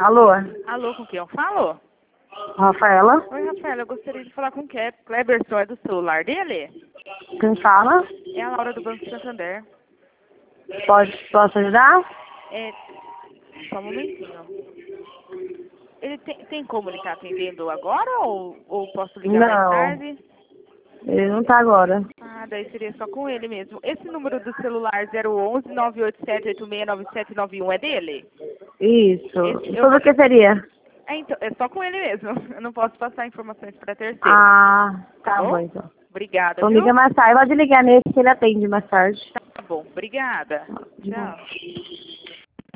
Alô? Alô, com quem eu falo? Rafaela? Oi, Rafaela, eu gostaria de falar com o Kleberson, é do celular dele? Quem fala? É a Laura do Banco Santander. Posso ajudar? É, só um momentinho. Ele tem como ele tá atendendo agora ou posso ligar mais Não, tarde? ele não tá agora. Ah, daí seria só com ele mesmo. Esse número do celular 011 987869791 é dele? Isso. Eu Sobre vou... o que seria? então, é só com ele mesmo. Eu não posso passar informações para terceiro, Ah, tá tá bom bom? então. Obrigada, Então viu? liga mais tarde. Pode ligar nesse que ele atende mais tarde. Tá bom, obrigada. De Tchau. bom.